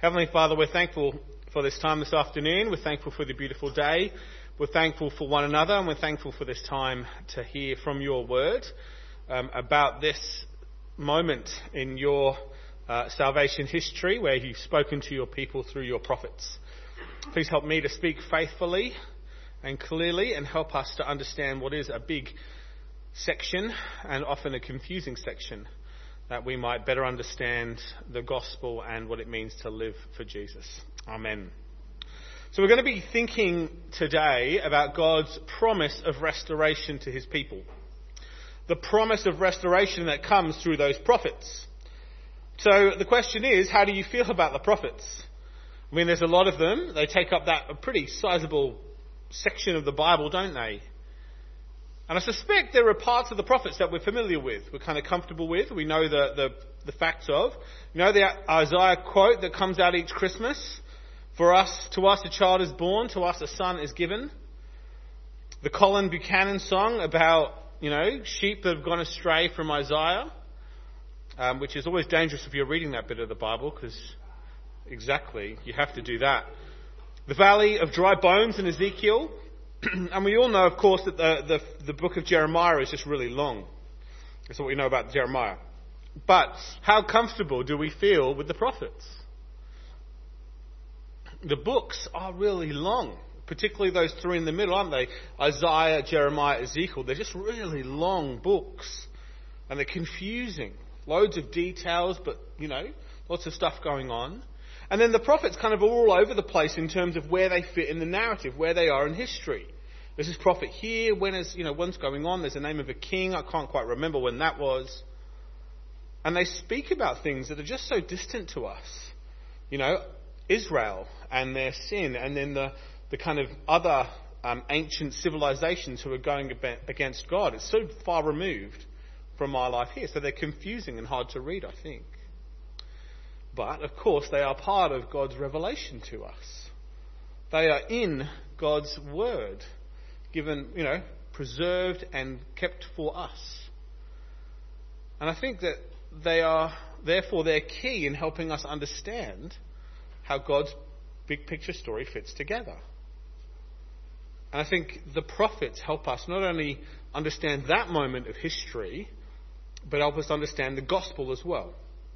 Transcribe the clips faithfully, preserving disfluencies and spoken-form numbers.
Heavenly Father, we're thankful for this time this afternoon. We're thankful for the beautiful day. We're thankful for one another, and we're thankful for this time to hear from your word um, about this moment in your uh, salvation history where you've spoken to your people through your prophets. Please help me to speak faithfully and clearly, and help us to understand what is a big section and often a confusing section, that we might better understand the gospel and what it means to live for Jesus. Amen. So we're going to be thinking today about God's promise of restoration to his people. The promise of restoration that comes through those prophets. So the question is, how do you feel about the prophets? I mean, there's a lot of them. They take up that a pretty sizable section of the Bible, don't they? And I suspect there are parts of the prophets that we're familiar with, we're kind of comfortable with, we know the, the, the facts of. You know the Isaiah quote that comes out each Christmas? For us, to us a child is born, to us a son is given. The Colin Buchanan song about, you know, sheep that have gone astray from Isaiah, um, which is always dangerous if you're reading that bit of the Bible, because exactly, you have to do that. The valley of dry bones in Ezekiel. And we all know, of course, that the, the, the book of Jeremiah is just really long. That's what we know about Jeremiah. But how comfortable do we feel with the prophets? The books are really long, particularly those three in the middle, aren't they? Isaiah, Jeremiah, Ezekiel. They're just really long books. And they're confusing. Loads of details, but, you know, lots of stuff going on. And then the prophets kind of are all over the place in terms of where they fit in the narrative, where they are in history. There's this prophet here, when is, you know, what's going on? There's the name of a king, I can't quite remember when that was. And they speak about things that are just so distant to us. You know, Israel and their sin, and then the, the kind of other um, ancient civilizations who are going against God. It's so far removed from our life here. So they're confusing and hard to read, I think. But, of course, they are part of God's revelation to us. They are in God's word, given, you know, preserved and kept for us. And I think that they are, therefore, they're key in helping us understand how God's big picture story fits together. And I think the prophets help us not only understand that moment of history, but help us understand the gospel as well.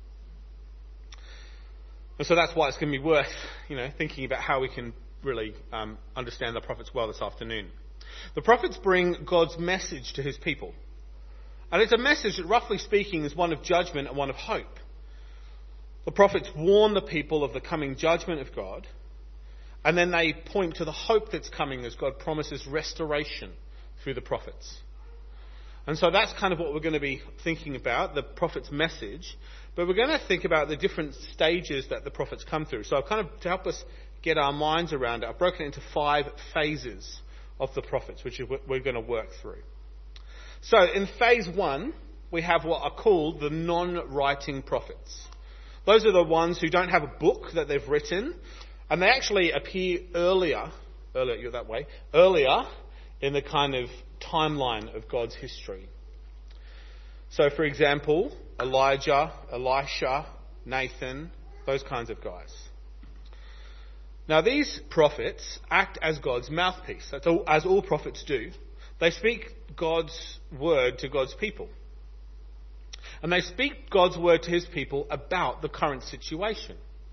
And so that's why it's going to be worth, you know, thinking about how we can really um, understand the prophets well this afternoon. The prophets bring God's message to his people. And it's a message that, roughly speaking, is one of judgment and one of hope. The prophets warn the people of the coming judgment of God, and then they point to the hope that's coming as God promises restoration through the prophets. And so that's kind of what we're going to be thinking about, the prophet's message. But we're going to think about the different stages that the prophets come through. So I've kind of, to help us get our minds around it, I've broken it into five phases of the prophets, which we're going to work through. So in phase one, we have what are called the non-writing prophets. Those are the ones who don't have a book that they've written, and they actually appear earlier, earlier, you're that way, earlier in the kind of timeline of God's history. So, for example, Elijah, Elisha, Nathan, those kinds of guys. Now, these prophets act as God's mouthpiece. That's all, as all prophets do. They speak God's word to God's people. And they speak God's word to his people about the current situation.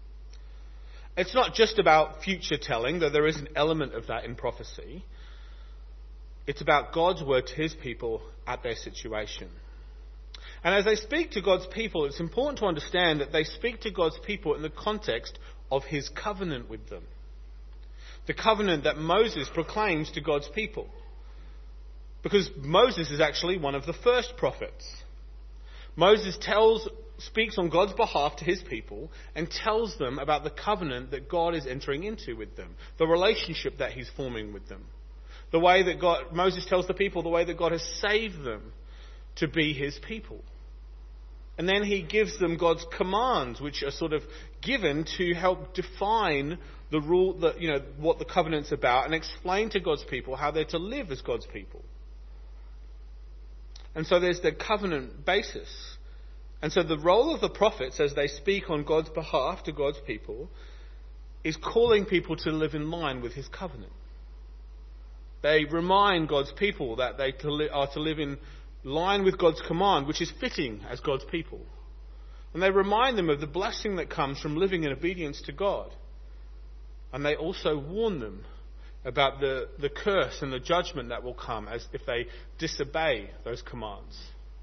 It's not just about future telling, though there is an element of that in prophecy. It's about God's word to his people at their situation. And as they speak to God's people, it's important to understand that they speak to God's people in the context of his covenant with them. The covenant that Moses proclaims to God's people. Because Moses is actually one of the first prophets. Moses tells, speaks on God's behalf to his people and tells them about the covenant that God is entering into with them. The relationship that he's forming with them. The way that God, Moses tells the people the way that God has saved them to be his people. And then he gives them God's commands, which are sort of given to help define the rule, that, you know, what the covenant's about, and explain to God's people how they're to live as God's people. And so there's the covenant basis. And so the role of the prophets as they speak on God's behalf to God's people is calling people to live in line with his covenant. They remind God's people that they are to live in line with God's command, which is fitting as God's people. And they remind them of the blessing that comes from living in obedience to God. And they also warn them about the, the curse and the judgment that will come as if they disobey those commands.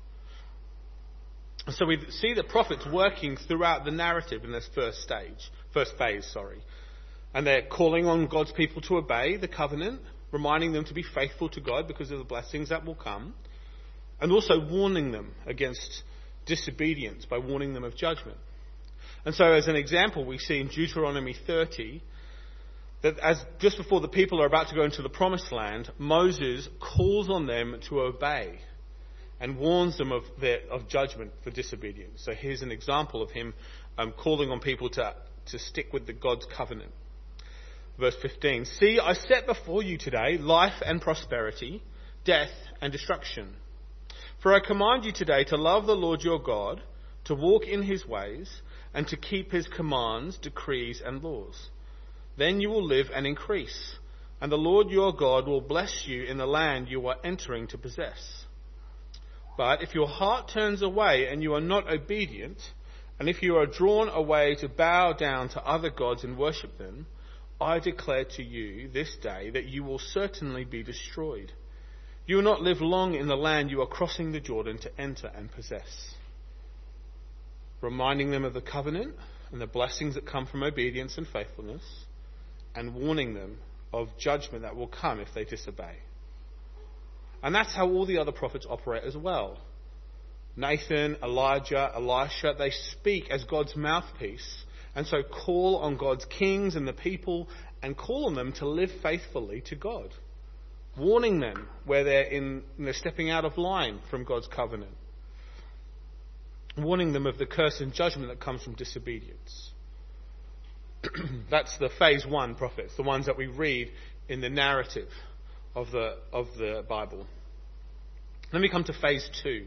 And so we see the prophets working throughout the narrative in this first stage, first phase, sorry. And they're calling on God's people to obey the covenant, reminding them to be faithful to God because of the blessings that will come, and also warning them against disobedience by warning them of judgment. And so as an example, we see in Deuteronomy thirty that as just before the people are about to go into the promised land, Moses calls on them to obey and warns them of their, of judgment for disobedience. So here's an example of him um, calling on people to, to stick with the God's covenant. Verse fifteen, "See, I set before you today life and prosperity, death and destruction. For I command you today to love the Lord your God, to walk in his ways, and to keep his commands, decrees and laws. Then you will live and increase, and the Lord your God will bless you in the land you are entering to possess. But if your heart turns away and you are not obedient, and if you are drawn away to bow down to other gods and worship them, I declare to you this day that you will certainly be destroyed. You will not live long in the land you are crossing the Jordan to enter and possess." Reminding them of the covenant and the blessings that come from obedience and faithfulness, and warning them of judgment that will come if they disobey. And that's how all the other prophets operate as well. Nathan, Elijah, Elisha, they speak as God's mouthpiece, and so call on God's kings and the people and call on them to live faithfully to God, warning them where they're in they're stepping out of line from God's covenant, warning them of the curse and judgment that comes from disobedience. That's the phase one prophets, the ones that we read in the narrative of the of the Bible. Then we come to phase two.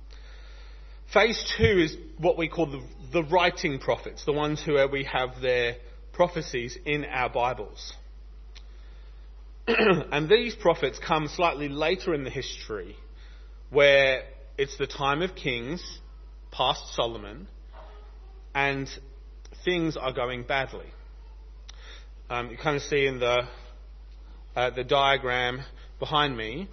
Phase two is what we call the, the writing prophets, the ones who are, we have their prophecies in our Bibles. And these prophets come slightly later in the history, where it's the time of kings, past Solomon, and things are going badly. Um, you kind of see in the uh, the diagram behind me,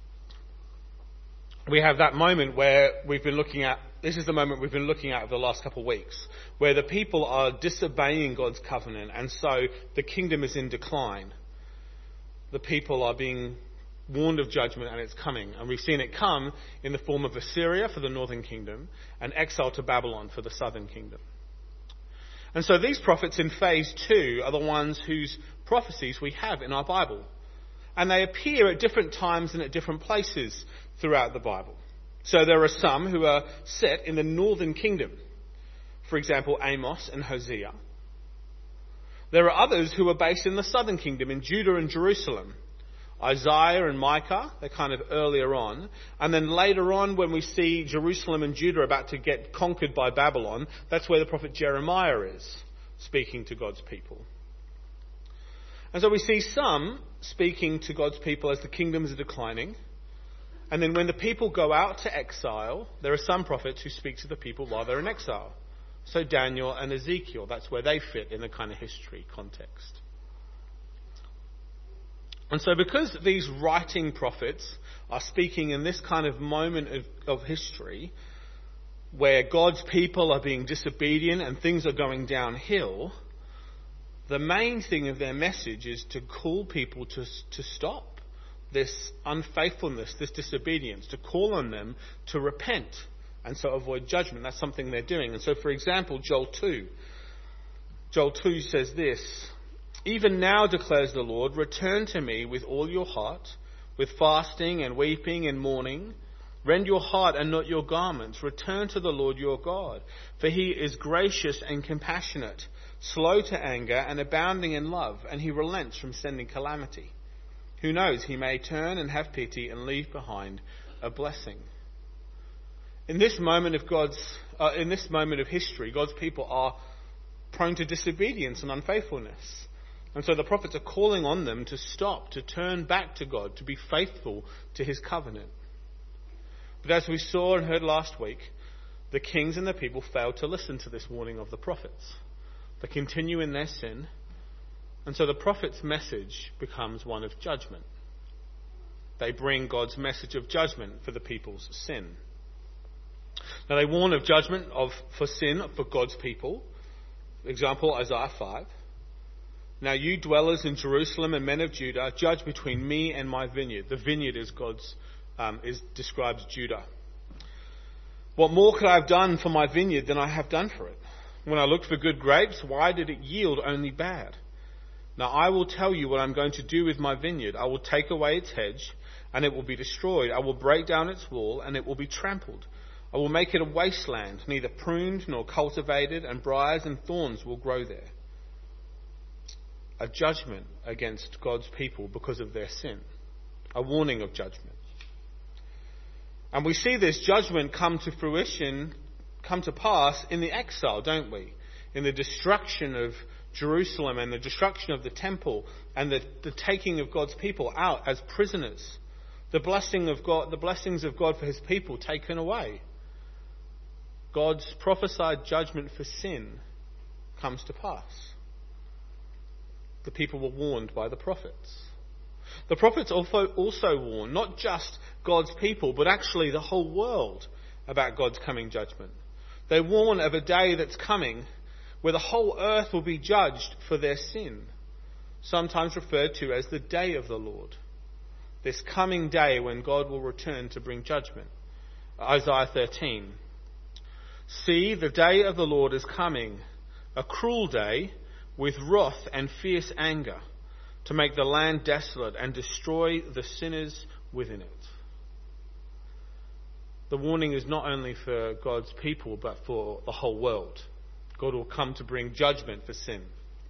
we have that moment where we've been looking at, this is the moment we've been looking at over the last couple of weeks, where the people are disobeying God's covenant, and so the kingdom is in decline. The people are being warned of judgment, and it's coming. And we've seen it come in the form of Assyria for the northern kingdom and exile to Babylon for the southern kingdom. And so these prophets in phase two are the ones whose prophecies we have in our Bible. And they appear at different times and at different places throughout the Bible. So there are some who are set in the northern kingdom. For example, Amos and Hosea. There are others who are based in the southern kingdom, in Judah and Jerusalem. Isaiah and Micah, they're kind of earlier on. And then later on, when we see Jerusalem and Judah about to get conquered by Babylon, that's where the prophet Jeremiah is, speaking to God's people. And so we see some speaking to God's people as the kingdoms are declining. And then when the people go out to exile, there are some prophets who speak to the people while they're in exile. So Daniel and Ezekiel, that's where they fit in the kind of history context. And so because these writing prophets are speaking in this kind of moment of, of history, where God's people are being disobedient and things are going downhill, the main thing of their message is to call people to, to stop this unfaithfulness, this disobedience, to call on them to repent and so avoid judgment. That's something they're doing. And so, for example, Joel two. Joel two says this, "Even now, declares the Lord, return to me with all your heart, with fasting and weeping and mourning. Rend your heart and not your garments. Return to the Lord your God, for he is gracious and compassionate, slow to anger and abounding in love, and he relents from sending calamity. Who knows, he may turn and have pity and leave behind a blessing." In this moment of God's uh, in this moment of history, God's people are prone to disobedience and unfaithfulness. And so the prophets are calling on them to stop, to turn back to God, to be faithful to his covenant. But as we saw and heard last week, the kings and the people failed to listen to this warning of the prophets. They continue in their sin, and so the prophet's message becomes one of judgment. They bring God's message of judgment for the people's sin. Now they warn of judgment of for sin for God's people. Example, Isaiah five. Now you dwellers in Jerusalem and men of Judah, judge between me and my vineyard. The vineyard is God's, um, is describes Judah. What more could I have done for my vineyard than I have done for it? When I looked for good grapes, why did it yield only bad? Now I will tell you what I'm going to do with my vineyard. I will take away its hedge, and it will be destroyed. I will break down its wall, and it will be trampled. I will make it a wasteland, neither pruned nor cultivated, and briars and thorns will grow there. A judgment against God's people because of their sin. A warning of judgment. And we see this judgment come to fruition, come to pass in the exile, don't we? In the destruction of Jerusalem and the destruction of the temple and the, the taking of God's people out as prisoners. The blessing of God, the blessings of God for his people taken away. God's prophesied judgment for sin comes to pass. The people were warned by the prophets. The prophets also, also warn not just God's people, but actually the whole world about God's coming judgment. They warn of a day that's coming where the whole earth will be judged for their sin, sometimes referred to as the day of the Lord. This coming day when God will return to bring judgment. Isaiah thirteen. See, the day of the Lord is coming, a cruel day with wrath and fierce anger, to make the land desolate and destroy the sinners within it. The warning is not only for God's people, but for the whole world. God will come to bring judgment for sin.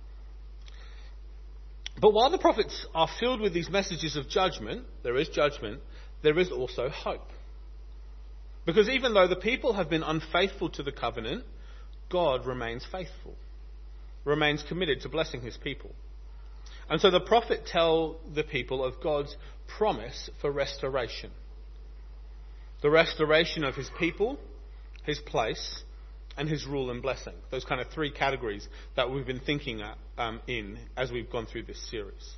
But while the prophets are filled with these messages of judgment, there is judgment, there is also hope. Because even though the people have been unfaithful to the covenant, God remains faithful, remains committed to blessing his people. And so the prophet tells the people of God's promise for restoration. The restoration of his people, his place, and his rule and blessing. Those kind of three categories that we've been thinking at, um, in as we've gone through this series.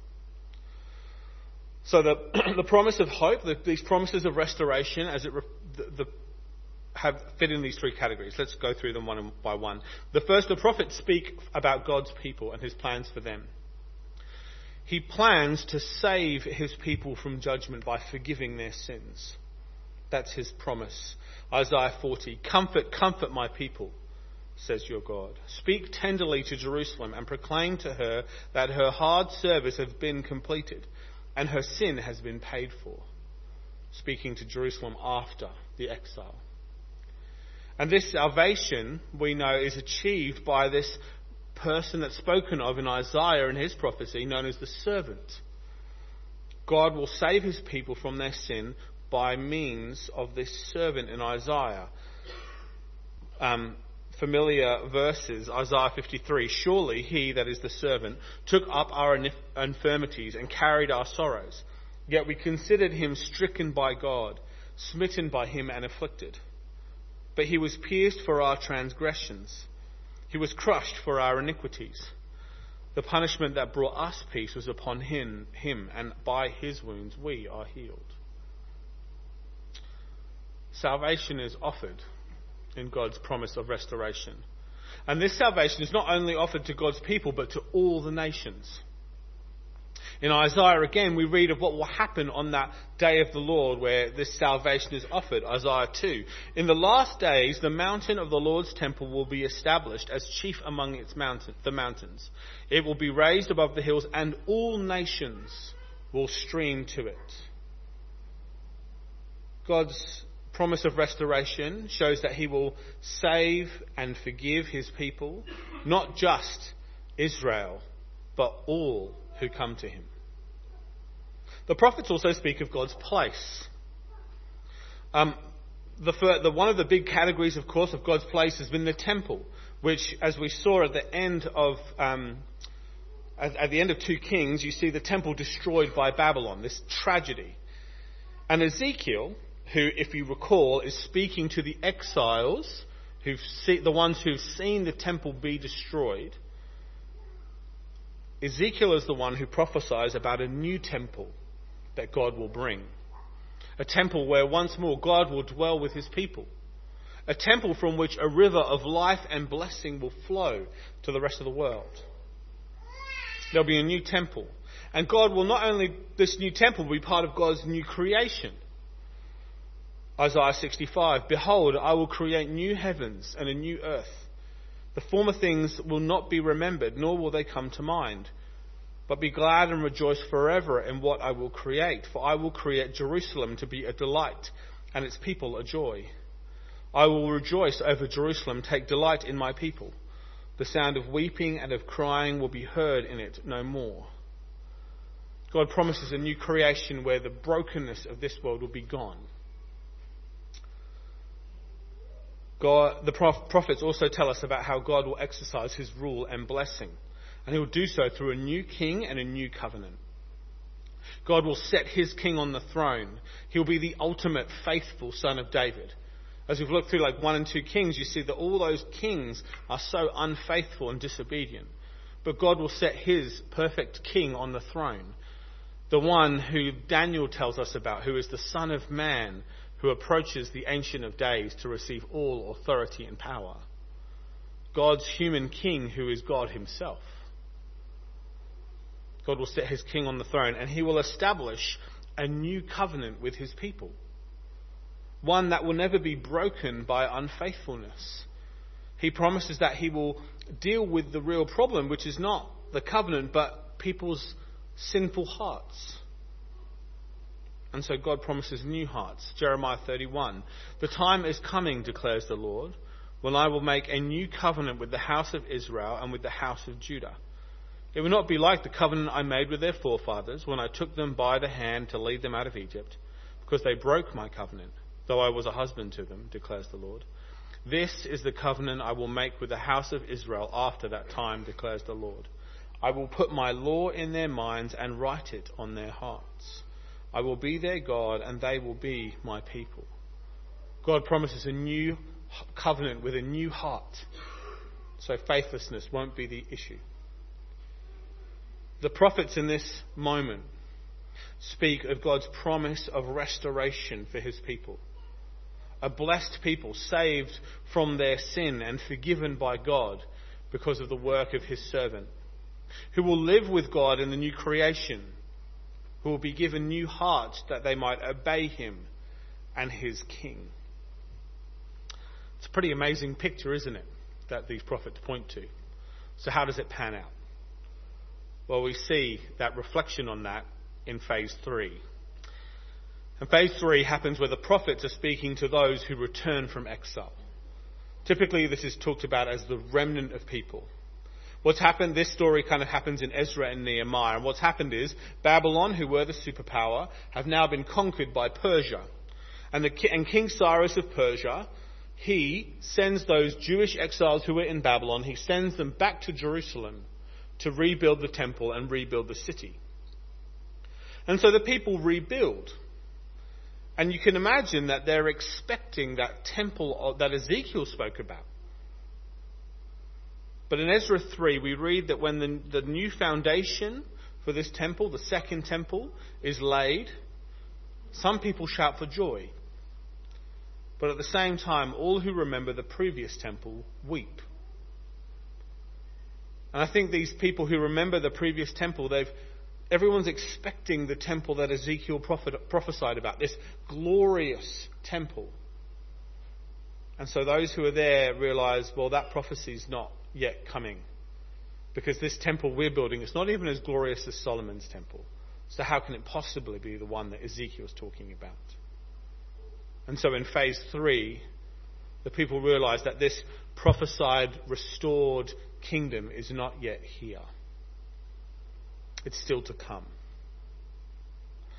So the the promise of hope, the, these promises of restoration, as it re, the, the, have fit in these three categories. Let's go through them one by one. The first, the prophets speak about God's people and his plans for them. He plans to save his people from judgment by forgiving their sins. That's his promise. Isaiah forty, comfort, comfort my people, says your God. Speak tenderly to Jerusalem and proclaim to her that her hard service has been completed and her sin has been paid for. Speaking to Jerusalem after the exile. And this salvation, we know, is achieved by this person that's spoken of in Isaiah in his prophecy, known as the servant. God will save his people from their sin by means of this servant in Isaiah. Um, familiar verses, Isaiah fifty-three, surely he, that is the servant, took up our infirmities and carried our sorrows. Yet we considered him stricken by God, smitten by him and afflicted. But he was pierced for our transgressions. He was crushed for our iniquities. The punishment that brought us peace was upon him, him, and by his wounds we are healed. Salvation is offered in God's promise of restoration. And this salvation is not only offered to God's people, but to all the nations. In Isaiah again, we read of what will happen on that day of the Lord where this salvation is offered. Isaiah two. In the last days, the mountain of the Lord's temple will be established as chief among its mountain, the mountains. It will be raised above the hills, and all nations will stream to it. God's promise of restoration shows that he will save and forgive his people, not just Israel, but all who come to him. The prophets also speak of God's place. Um, the, fir- the one of the big categories, of course, of God's place has been the temple, which, as we saw at the end of um, at, at the end of two Kings, you see the temple destroyed by Babylon. This tragedy, and Ezekiel, who, if you recall, is speaking to the exiles, who've see, the ones who've seen the temple be destroyed. Ezekiel is the one who prophesies about a new temple that God will bring. A temple where once more God will dwell with his people. A temple from which a river of life and blessing will flow to the rest of the world. There'll be a new temple. And God will not only, this new temple will be part of God's new creation. Isaiah sixty-five, behold, I will create new heavens and a new earth. The former things will not be remembered, nor will they come to mind. But be glad and rejoice forever in what I will create. For I will create Jerusalem to be a delight, and its people a joy. I will rejoice over Jerusalem, take delight in my people. The sound of weeping and of crying will be heard in it no more. God promises a new creation where the brokenness of this world will be gone. God, the prophets also tell us about how God will exercise his rule and blessing. And he will do so through a new king and a new covenant. God will set his king on the throne. He'll be the ultimate faithful son of David. As we've looked through like one and two Kings, you see that all those kings are so unfaithful and disobedient. But God will set his perfect king on the throne. The one who Daniel tells us about, who is the Son of Man, who approaches the Ancient of Days to receive all authority and power. God's human king, who is God himself. God will set his king on the throne, and he will establish a new covenant with his people. One that will never be broken by unfaithfulness. He promises that he will deal with the real problem, which is not the covenant, but people's sinful hearts. And so God promises new hearts. Jeremiah thirty-one. The time is coming, declares the Lord, when I will make a new covenant with the house of Israel and with the house of Judah. It will not be like the covenant I made with their forefathers when I took them by the hand to lead them out of Egypt, because they broke my covenant, though I was a husband to them, declares the Lord. This is the covenant I will make with the house of Israel after that time, declares the Lord. I will put my law in their minds and write it on their hearts. I will be their God, and they will be my people. God promises a new covenant with a new heart, so faithlessness won't be the issue. The prophets in this moment speak of God's promise of restoration for his people. A blessed people saved from their sin and forgiven by God because of the work of his servant, who will live with God in the new creation, who will be given new hearts that they might obey him and his king. It's a pretty amazing picture, isn't it, that these prophets point to. So how does it pan out? Well, we see that reflection on that in phase three. And phase three happens where the prophets are speaking to those who return from exile. Typically, this is talked about as the remnant of people. What's happened, this story kind of happens in Ezra and Nehemiah. And what's happened is Babylon, who were the superpower, have now been conquered by Persia. And, the, and King Cyrus of Persia, he sends those Jewish exiles who were in Babylon, he sends them back to Jerusalem to rebuild the temple and rebuild the city. And so the people rebuild. And you can imagine that they're expecting that temple that Ezekiel spoke about. But in Ezra three, we read that when the, the new foundation for this temple, the second temple, is laid, some people shout for joy. But at the same time, all who remember the previous temple weep. And I think these people who remember the previous temple, they've everyone's expecting the temple that Ezekiel prophet, prophesied about, this glorious temple. And so those who are there realize, well, that prophecy's not yet coming. Because this temple we're building is not even as glorious as Solomon's temple. So how can it possibly be the one that Ezekiel's talking about? And so in phase three, the people realize that this prophesied, restored kingdom is not yet here. It's still to come.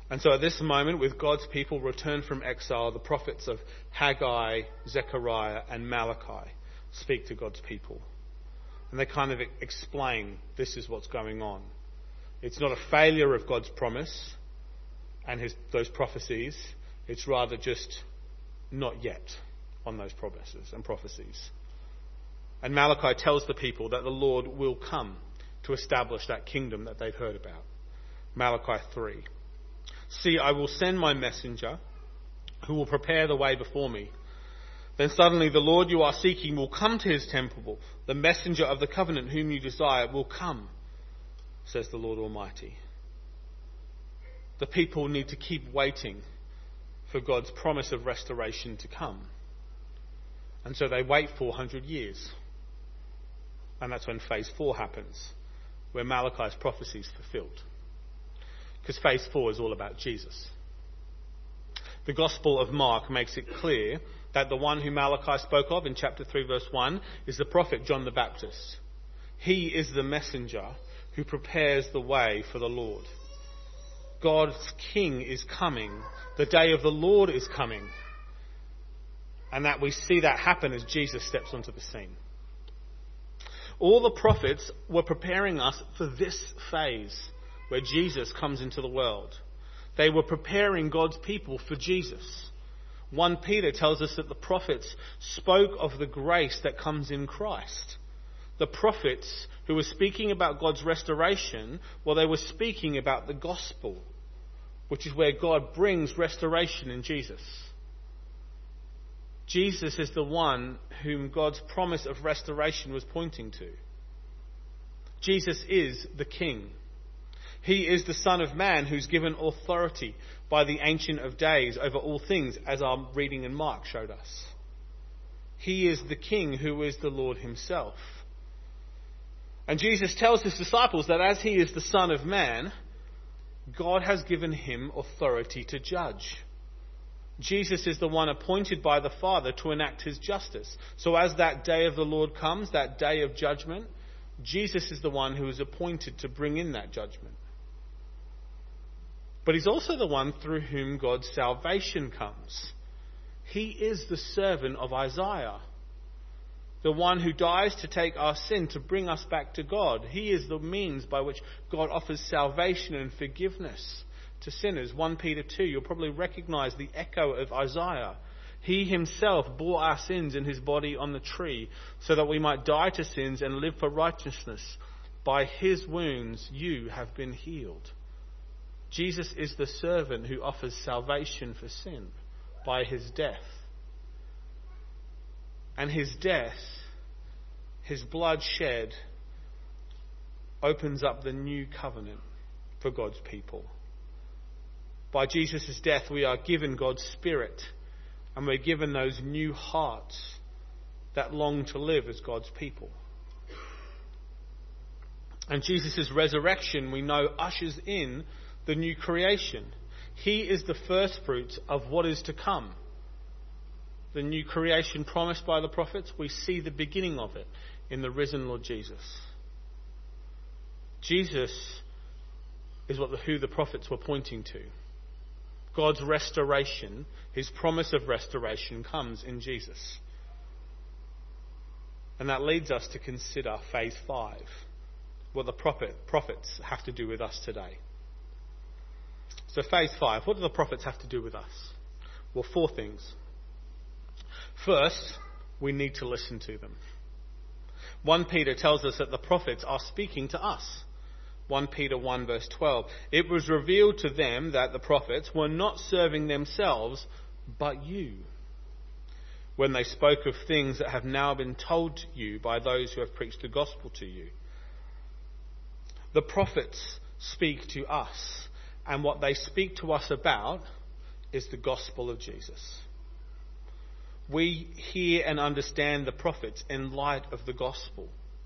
And so at this moment, with God's people returned from exile, the prophets of Haggai, Zechariah, and Malachi speak to God's people. And they kind of explain this is what's going on. It's not a failure of God's promise and his, those prophecies. It's rather just not yet on those promises and prophecies. And Malachi tells the people that the Lord will come to establish that kingdom that they've heard about. Malachi three. See, I will send my messenger who will prepare the way before me. Then suddenly the Lord you are seeking will come to his temple. The messenger of the covenant whom you desire will come, says the Lord Almighty. The people need to keep waiting for God's promise of restoration to come. And so they wait four hundred years. And that's when phase four happens, where Malachi's prophecy is fulfilled. Because phase four is all about Jesus. The Gospel of Mark makes it clear that the one who Malachi spoke of in chapter three verse one is the prophet John the Baptist. He is the messenger who prepares the way for the Lord. God's King is coming. The day of the Lord is coming. And that we see that happen as Jesus steps onto the scene. All the prophets were preparing us for this phase where Jesus comes into the world. They were preparing God's people for Jesus. First Peter tells us that the prophets spoke of the grace that comes in Christ. The prophets who were speaking about God's restoration, well, they were speaking about the gospel, which is where God brings restoration in Jesus. Jesus is the one whom God's promise of restoration was pointing to. Jesus is the King. He is the Son of Man who's given authority by the Ancient of Days over all things, as our reading in Mark showed us. He is the King who is the Lord himself. And Jesus tells his disciples that as he is the Son of Man, God has given him authority to judge. Jesus is the one appointed by the Father to enact his justice. So as that day of the Lord comes, that day of judgment, Jesus is the one who is appointed to bring in that judgment. But he's also the one through whom God's salvation comes. He is the servant of Isaiah, the one who dies to take our sin, to bring us back to God. He is the means by which God offers salvation and forgiveness to sinners. First Peter two, you'll probably recognise the echo of Isaiah. He himself bore our sins in his body on the tree so that we might die to sins and live for righteousness. By his wounds you have been healed. Jesus is the servant who offers salvation for sin by his death. And his death, his blood shed, opens up the new covenant for God's people. By Jesus' death we are given God's Spirit, and we're given those new hearts that long to live as God's people. And Jesus' resurrection, we know, ushers in the new creation. He is the first fruits of what is to come. The new creation promised by the prophets, we see the beginning of it in the risen Lord Jesus. Jesus is what the, who the prophets were pointing to. God's restoration, his promise of restoration, comes in Jesus. And that leads us to consider phase five, what the prophet, prophets have to do with us today. So phase five, what do the prophets have to do with us? Well, four things. First, we need to listen to them. First Peter tells us that the prophets are speaking to us. First Peter one verse twelve. It was revealed to them that the prophets were not serving themselves, but you, when they spoke of things that have now been told to you by those who have preached the gospel to you. The prophets speak to us, and what they speak to us about is the gospel of Jesus. We hear and understand the prophets in light of the gospel.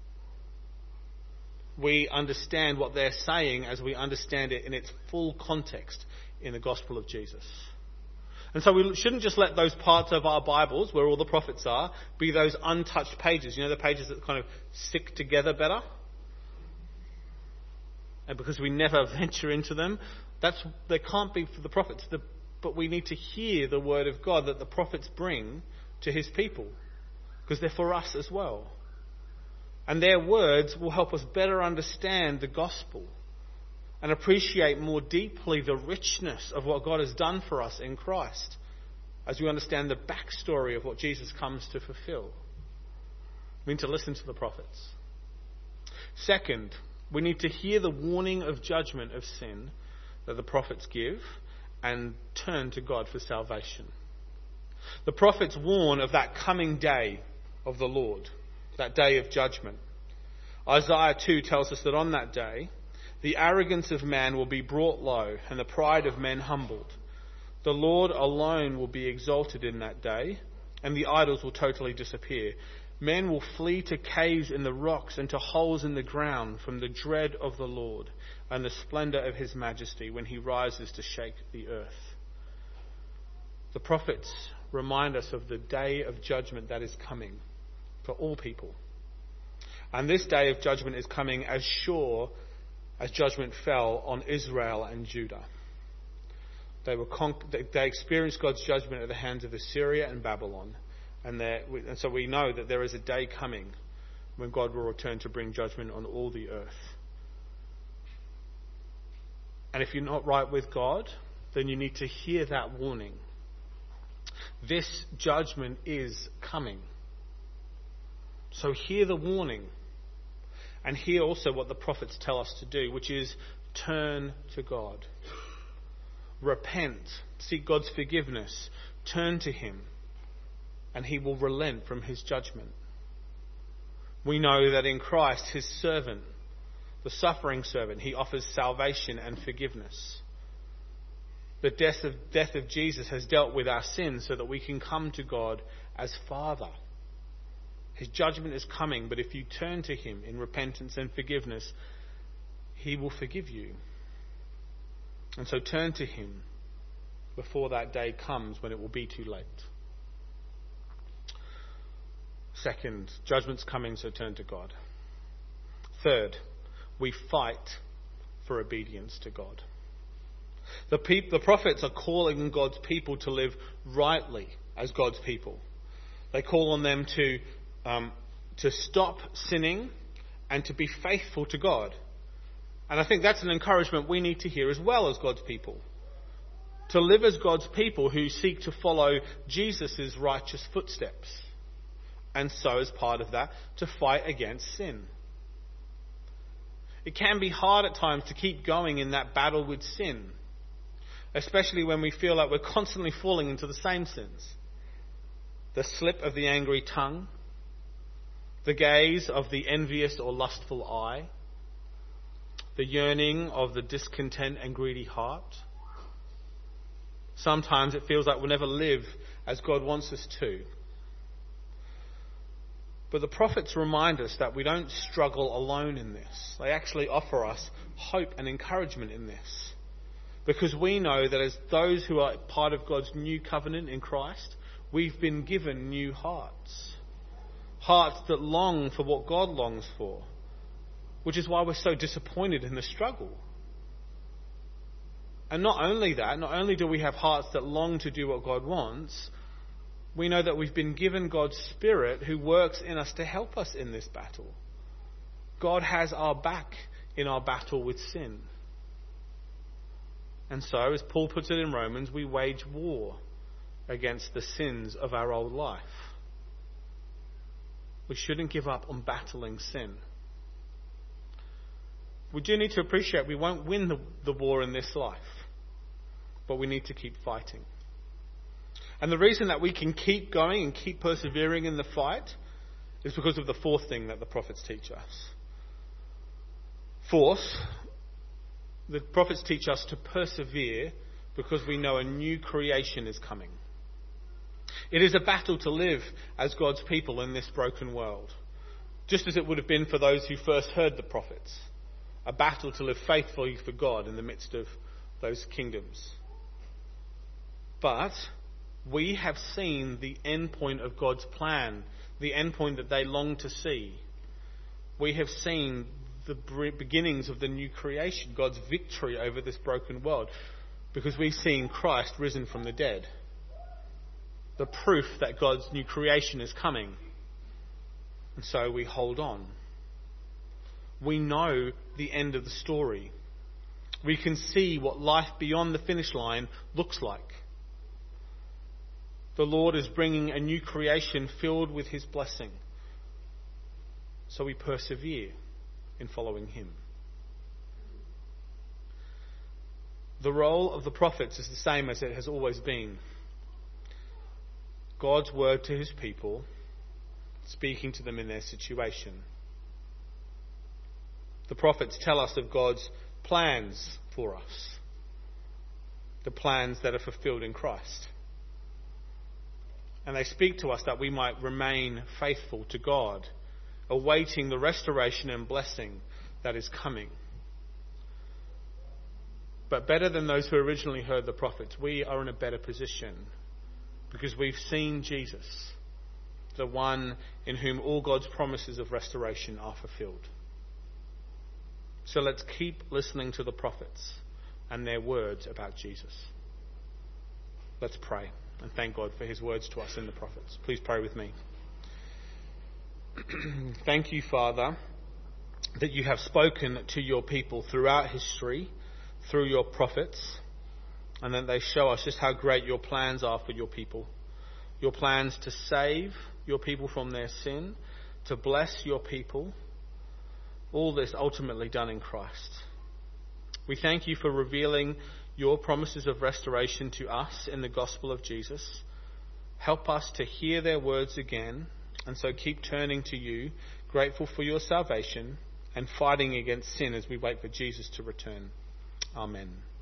We understand what they're saying as we understand it in its full context in the gospel of Jesus. And so we shouldn't just let those parts of our Bibles, where all the prophets are, be those untouched pages. You know, the pages that kind of stick together better? and because we never venture into them, that's they can't be for the prophets. The, but we need to hear the word of God that the prophets bring to his people, because they're for us as well. And their words will help us better understand the gospel and appreciate more deeply the richness of what God has done for us in Christ, as we understand the backstory of what Jesus comes to fulfill. We need to listen to the prophets. Second, we need to hear the warning of judgment of sin that the prophets give and turn to God for salvation. The prophets warn of that coming day of the Lord, that day of judgment. Isaiah two tells us that on that day, the arrogance of man will be brought low and the pride of men humbled. The Lord alone will be exalted in that day, and the idols will totally disappear. Men will flee to caves in the rocks and to holes in the ground from the dread of the Lord and the splendour of his majesty when he rises to shake the earth. The prophets remind us of the day of judgment that is coming for all people. And this day of judgment is coming as sure as judgment fell on Israel and Judah. They were con- they experienced God's judgment at the hands of Assyria and Babylon. And, and so we know that there is a day coming when God will return to bring judgment on all the earth. And if you're not right with God, then you need to hear that warning. This judgment is coming. So hear the warning. And hear also what the prophets tell us to do, which is turn to God. Repent. Seek God's forgiveness. Turn to him. And he will relent from his judgment. We know that in Christ, his servant, the suffering servant, he offers salvation and forgiveness. The death of, death of Jesus has dealt with our sins so that we can come to God as Father. His judgment is coming, but if you turn to him in repentance and forgiveness, he will forgive you. And so turn to him before that day comes when it will be too late. Second, judgment's coming, so turn to God. Third, we fight for obedience to God. The, pe- the prophets are calling God's people to live rightly as God's people. They call on them to um, to stop sinning and to be faithful to God. And I think that's an encouragement we need to hear as well as God's people. To live as God's people who seek to follow Jesus' righteous footsteps. And so, as part of that, to fight against sin. It can be hard at times to keep going in that battle with sin, especially when we feel like we're constantly falling into the same sins. The slip of the angry tongue, the gaze of the envious or lustful eye, the yearning of the discontent and greedy heart. Sometimes it feels like we'll never live as God wants us to. But the prophets remind us that we don't struggle alone in this. They actually offer us hope and encouragement in this. Because we know that as those who are part of God's new covenant in Christ, we've been given new hearts. Hearts that long for what God longs for. Which is why we're so disappointed in the struggle. And not only that, not only do we have hearts that long to do what God wants, we know that we've been given God's Spirit who works in us to help us in this battle. God has our back in our battle with sin. And so, as Paul puts it in Romans, we wage war against the sins of our old life. We shouldn't give up on battling sin. We do need to appreciate we won't win the, the war in this life, but we need to keep fighting. And the reason that we can keep going and keep persevering in the fight is because of the fourth thing that the prophets teach us. Fourth, the prophets teach us to persevere because we know a new creation is coming. It is a battle to live as God's people in this broken world, just as it would have been for those who first heard the prophets. A battle to live faithfully for God in the midst of those kingdoms. But we have seen the end point of God's plan, the end point that they long to see. We have seen the beginnings of the new creation, God's victory over this broken world, because we've seen Christ risen from the dead. The proof that God's new creation is coming. And so we hold on. We know the end of the story. We can see what life beyond the finish line looks like. The Lord is bringing a new creation filled with his blessing. So we persevere in following him. The role of the prophets is the same as it has always been. God's word to his people, speaking to them in their situation. The prophets tell us of God's plans for us. The plans that are fulfilled in Christ. And they speak to us that we might remain faithful to God, awaiting the restoration and blessing that is coming. But better than those who originally heard the prophets, we are in a better position because we've seen Jesus, the one in whom all God's promises of restoration are fulfilled. So let's keep listening to the prophets and their words about Jesus. Let's pray and thank God for his words to us in the prophets. Please pray with me. Thank you, Father, that you have spoken to your people throughout history, through your prophets, and that they show us just how great your plans are for your people. Your plans to save your people from their sin, to bless your people, all this ultimately done in Christ. We thank you for revealing your promises of restoration to us in the gospel of Jesus. Help us to hear their words again, and so keep turning to you, grateful for your salvation and fighting against sin as we wait for Jesus to return. Amen.